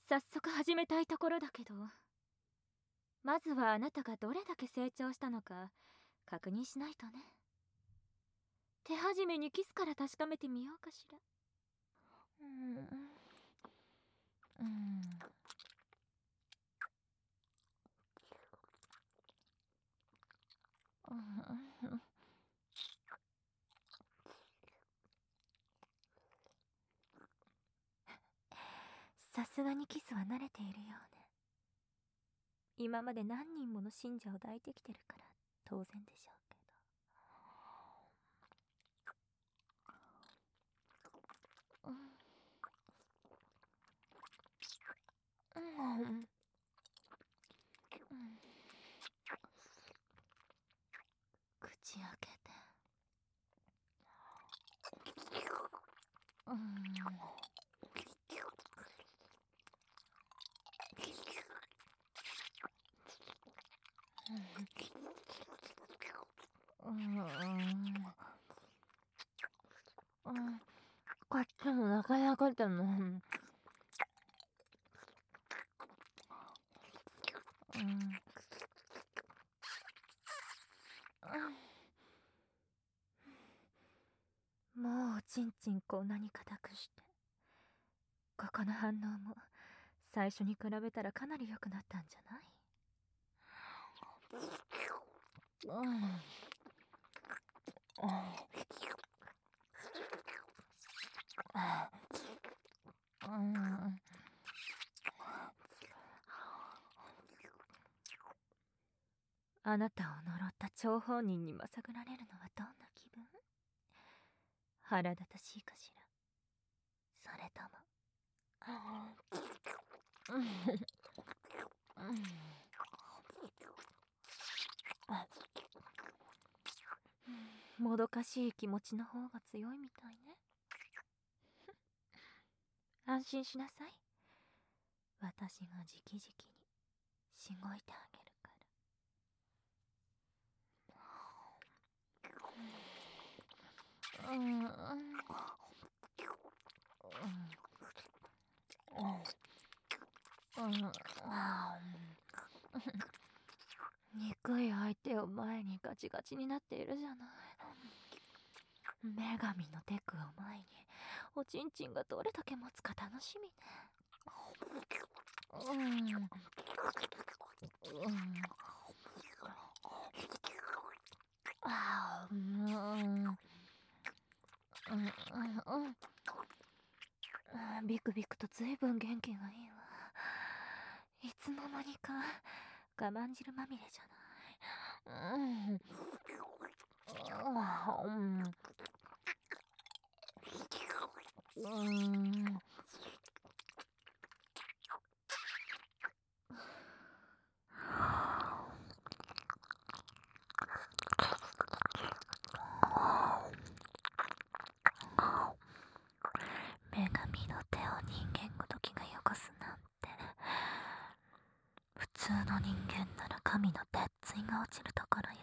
早速始めたいところだけど、まずはあなたがどれだけ成長したのか確認しないとね。手始めにキスから確かめてみようかしら。さすがにキスは慣れているようね。今まで何人もの信者を抱いてきてるから当然でしょうけど。口開けて。こっちもなかなかだな。もうおちんちんこんなに硬くして、ここの反応も最初に比べたらかなり良くなったんじゃない？あなたを呪った張本人にまさぐられるのはどんな気分？腹立たしいかしら。それとももどかしい気持ちの方が強いみたいね。安心しなさい。私が直々にしごいてあげるから。憎い相手を前にガチガチになっているじゃない。女神のテクを前におちんちんがどれだけ持つか楽しみね。ビクビクとずいぶん元気がいいわ。いつの間にか我慢汁まみれじゃない。女神の手を人間ごときが汚すなんて。普通の人間なら神の鉄槌が落ちるところよ。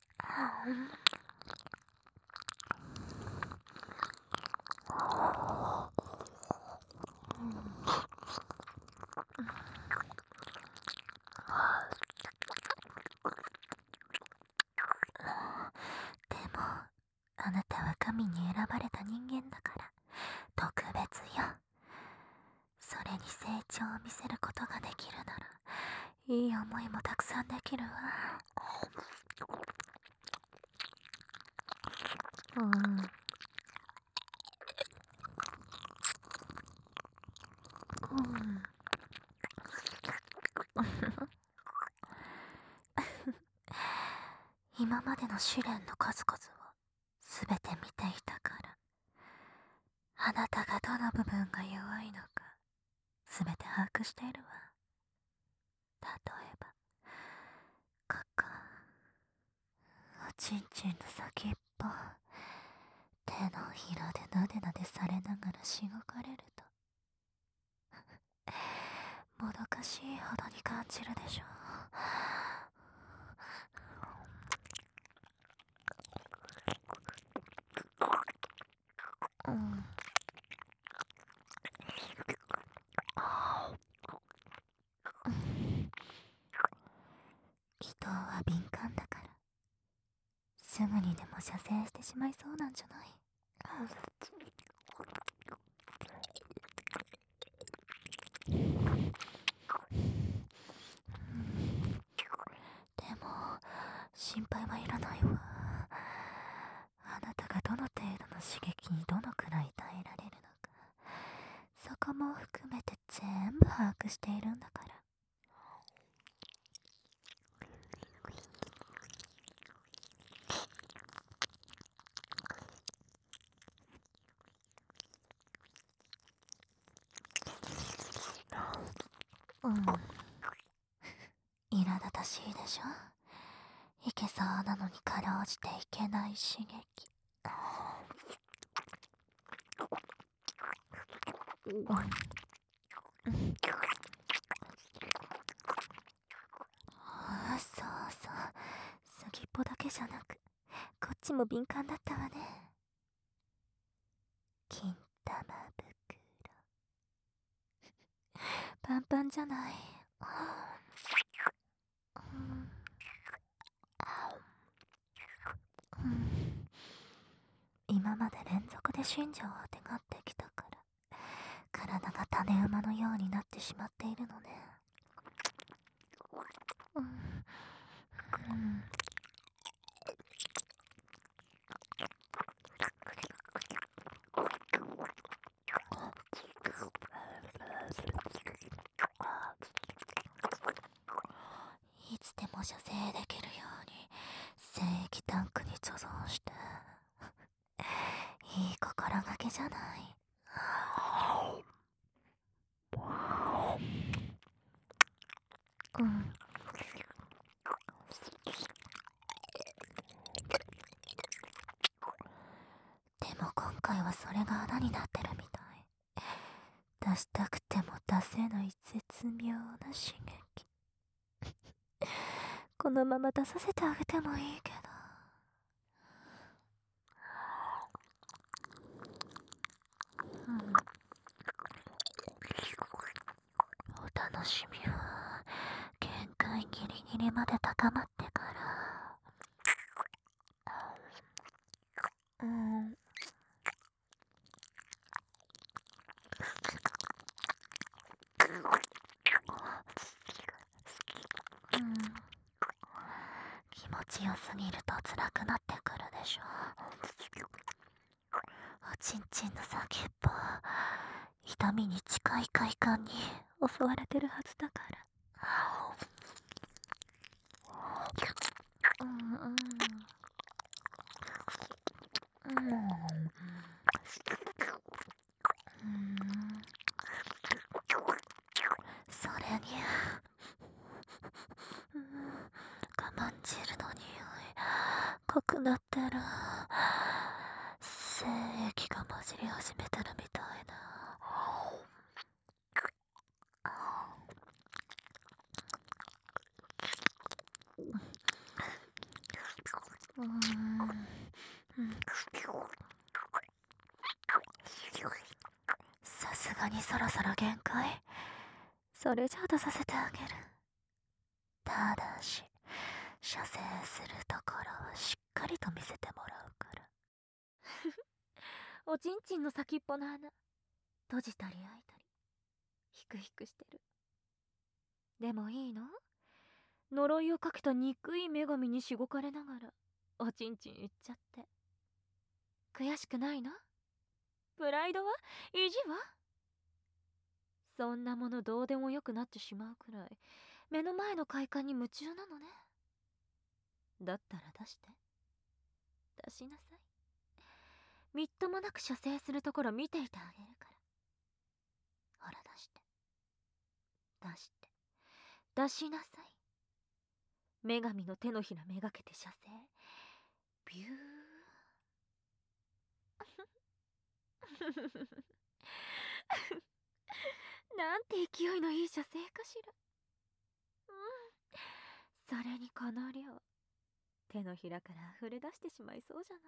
でもあなたは神に選ばれた人間だから特別よ。それに成長を見せることができるならいい思いもたくさんできるわ。今までの試練の数々をすべて見ていたから、あなたがどの部分が弱いのかすべて把握しているわ。例えばここ、おちんちんの先っぽ、手のひらでなでなでされながらしごかれるともどかしいほどに感じるでしょう。 人は敏感だから、すぐにでも射精してしまいそうなんじゃない？でも心配はいらないわ。あなたがどの程度の刺激にどのくらい耐えられるのか、そこも含めて全部把握しているんだから。うん、苛立たしいでしょ。いけそうなのにかろうじていけない刺激。ああ、そうそう、先っぽだけじゃなくこっちも敏感だったわね。金玉袋パンパンじゃない。うん、今まで連続で信条をあてがってきたから体が種馬のようになってしまっているのね。うん、うん、いつでも射精できるように精液タンクに貯蔵して、いい心がけじゃない。うん、でも今回はそれが穴になってるみたい。出したくても出せない絶妙な刺激。このまま出させてあげてもいいけど。うん、お楽しみは限界ギリギリまで高まってから。うん、うん、気持ちよすぎると辛くなってくるでしょ。おちんちんの先っぽ、痛みに近い快感に襲われてるはずだから。うんうんうん、うん、それに、うん、我慢汁の匂い濃くなってる。精液が混じり始めてるみたいな。うん、さすがにそろそろ限界。それじゃあ出させてあげる。ただし射精するところはしっかりと見せてもらうから。おちんちんの先っぽの穴閉じたり開いたりヒクヒクしてる。でもいいの？呪いをかけた憎い女神にしごかれながらおちんちん言っちゃって。悔しくないの？プライドは？意地は？そんなものどうでもよくなってしまうくらい目の前の快感に夢中なのね。だったら出して。出しなさい。みっともなく射精するところ見ていてあげるから。ほら出して。出して。出しなさい。女神の手のひらめがけて射精。ビューなんて勢いのいい射精かしら。うん、それにこの量手のひらから溢れ出してしまいそうじゃない。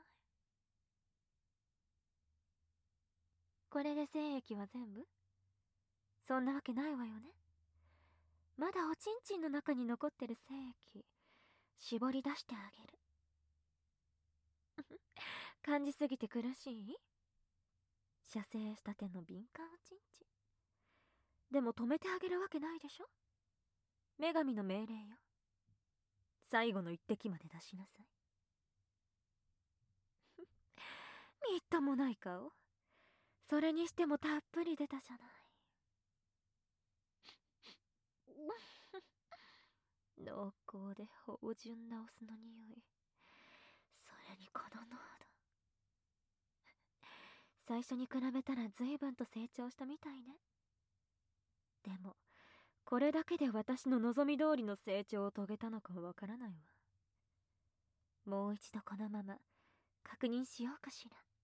これで精液は全部？そんなわけないわよね。まだおちんちんの中に残ってる精液絞り出してあげる。感じすぎて苦しい？射精したての敏感おちんち。でも止めてあげるわけないでしょ。女神の命令よ。最後の一滴まで出しなさい。みっともない顔。それにしてもたっぷり出たじゃない。濃厚で芳醇なお酢の匂い。それにこの濃度。最初に比べたら随分と成長したみたいね。でもこれだけで私の望み通りの成長を遂げたのかわからないわ。もう一度このまま確認しようかしら。